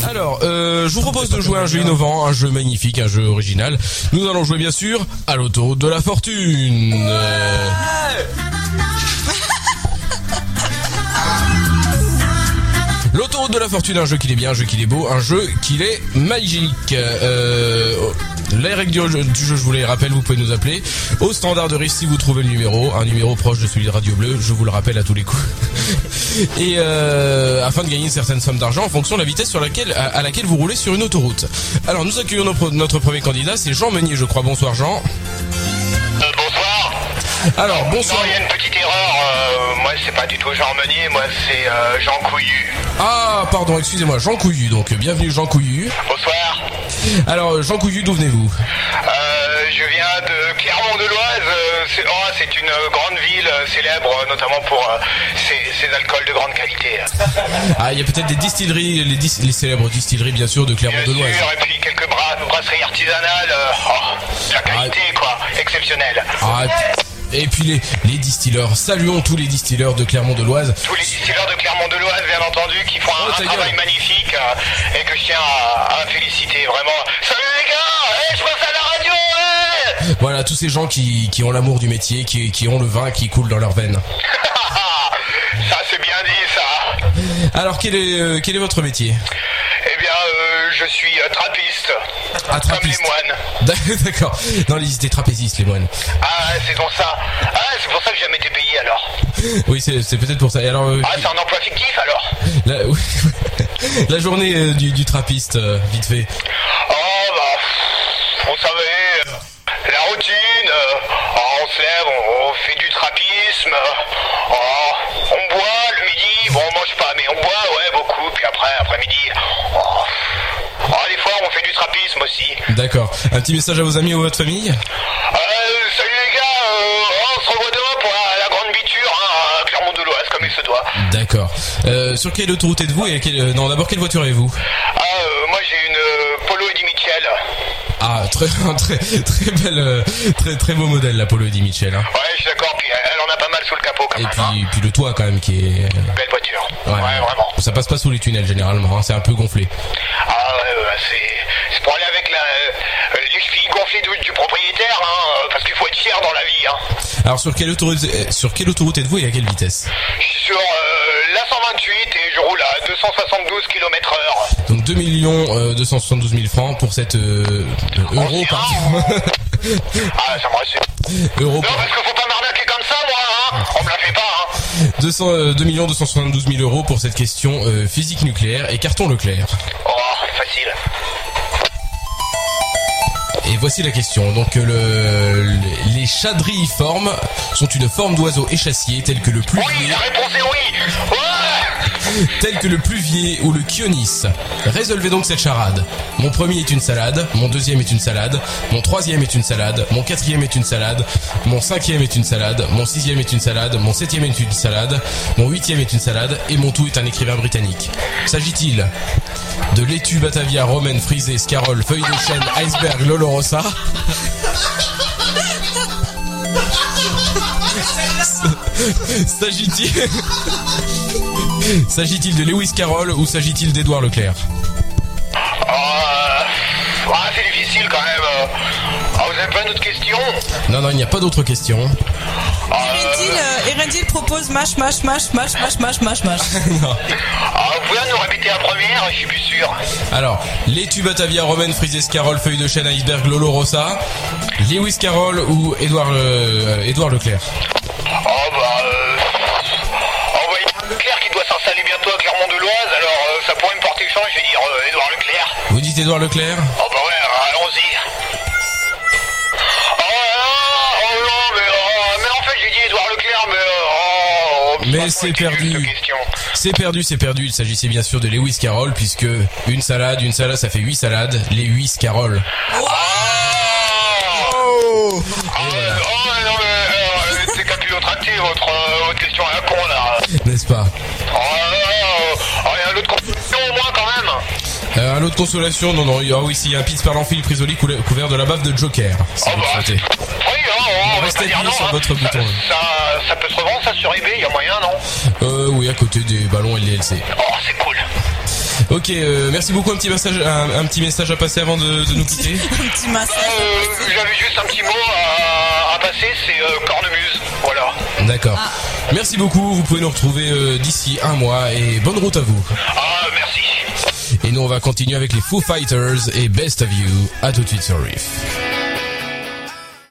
Alors, je vous propose de jouer à un jeu innovant, un jeu magnifique, un jeu original. Nous allons jouer bien sûr à l'autoroute de la fortune. L'autoroute de la fortune, un jeu qu'il est bien, un jeu qu'il est beau, un jeu qu'il est magique. Les règles du jeu, je vous les rappelle, vous pouvez nous appeler au standard de risque si vous trouvez le numéro, un numéro proche de celui de Radio Bleu, je vous le rappelle à tous les coups. Et afin de gagner une certaine somme d'argent en fonction de la vitesse à laquelle vous roulez sur une autoroute. Alors nous accueillons notre premier candidat, c'est Jean Meunier, je crois. Bonsoir Jean. Bonsoir. Alors bonsoir. Non, il y a une petite erreur. Moi, c'est pas du tout Jean Meunier, moi c'est Jean Couillu. Ah, pardon, excusez-moi, Jean Couillu. Donc bienvenue Jean Couillu. Bonsoir. Alors Jean Couillu, d'où venez-vous? Je viens de Clermont-de-Loise. C'est une grande ville célèbre, notamment pour ses alcools de grande qualité. Ah, il y a peut-être des distilleries, les célèbres distilleries bien sûr de Clermont-de-Loise. Bien sûr, et puis quelques brasseries artisanales. La qualité quoi, exceptionnelle. Ah, et puis les distilleurs, saluons tous les distilleurs de Clermont-de-Loise. Tous les distilleurs de Clermont-de-Loise, bien entendu, qui font un travail magnifique et que je tiens à féliciter, vraiment. Salut les gars, je passe à la radio, Voilà, tous ces gens qui ont l'amour du métier, qui ont le vin qui coule dans leurs veines. Ça, c'est bien dit, ça. Alors, quel est votre métier? Eh bien, je suis trappiste. Ah, trappiste. Comme les moines. D'accord. Non, ils étaient trapézistes, les moines. Ah, c'est pour ça. Ah, c'est pour ça que j'ai jamais été payé, alors. Oui, c'est peut-être pour ça. Et alors, c'est un emploi fictif, alors. La journée du trappiste, vite fait. Oh, bah, vous savez, la routine, on se lève, on fait du trappisme, on boit le midi, bon, on mange pas, mais on boit, ouais, beaucoup, puis après-midi, des fois, on fait du trappisme aussi. D'accord. Un petit message à vos amis ou à votre famille? Salut les gars, on se revoit demain pour la grande biture, à Clermont-de-Loise, comme il se doit. D'accord. Sur quelle autoroute êtes-vous et non, d'abord, quelle voiture avez-vous? Moi j'ai une Polo Eddie Mitchell. Ah, très belle, très beau modèle, la Polo Eddie Mitchell. Hein. Ouais, je suis d'accord, puis elle en a pas mal sous le capot quand même. Et puis le toit quand même qui est... Belle voiture. Ouais, vraiment. Ça passe pas sous les tunnels généralement, hein, c'est un peu gonflé. Ah ouais, c'est pour aller avec les chevilles gonflées du propriétaire, parce qu'il faut être fier dans la vie. Alors sur quelle autoroute êtes-vous et à quelle vitesse? Je suis sur la 128 et je roule à 272 km/h. Donc 2 272 000 francs pour cette euro par... Ah, ça me rassure. Euro non, parce qu'il faut pas m'arnaquer comme ça, moi, on me la fait pas, 2 272 000 euros pour cette question physique nucléaire et carton Leclerc. Oh, facile. Et voici la question. Donc les chadriiformes sont une forme d'oiseau échassier tel que le pluvier. Oui, la réponse est oui. Ouais. Tel que le pluvier ou le chionis. Résolvez donc cette charade. Mon premier est une salade, mon deuxième est une salade, mon troisième est une salade, mon quatrième est une salade, mon cinquième est une salade, mon sixième est une salade, mon septième est une salade, mon huitième est une salade et mon tout est un écrivain britannique. S'agit-il de laitue, Batavia, romaine, frisée, scarole, feuille de chêne, iceberg, lolo rossa? S'agit-il de Lewis Carroll ou s'agit-il d'Édouard Leclerc? C'est difficile quand même. Vous avez pas d'autres questions? Non, il n'y a pas d'autres questions. Erendil propose mash. Non. Vous pouvez nous répéter la première? Je suis plus sûr. Alors, laitue, Batavia, romaine, frisée, scarole, feuille de chêne, iceberg, lolo rossa, Lewis Carroll ou Édouard Leclerc? Leclerc qui doit s'installer bientôt à Clermont-de-Loise, alors ça pourrait me porter chance, je vais dire Édouard Leclerc. Vous dites Édouard Leclerc? Allons-y. Mais en fait j'ai dit Édouard Leclerc, mais c'est perdu. C'est perdu. Il s'agissait bien sûr de Lewis Carroll, puisque une salade, ça fait 8 salades, les 8 Carroll. C'est capillotracté votre question à la con là. N'est-ce pas? Il y a l'autre consolation au moins quand même. Un lot de consolation, non. Il y a un Pittsburgh Philippe Risoli couvert de la baffe de Joker, si vous le souhaitez. Oui, restez appuyé sur votre bouton. Ça peut se revendre ça sur eBay, il y a moyen, non? Oui, à côté des ballons LDLC. Oh, c'est cool. Ok, merci beaucoup. Un petit message à passer avant de nous quitter. Un petit massage. J'avais juste un petit mot à passer, c'est cornemuse. Voilà. D'accord. Merci beaucoup. Vous pouvez nous retrouver d'ici un mois et bonne route à vous. Ah, merci. Et nous, on va continuer avec les Foo Fighters et Best of You. À tout de suite sur Riff.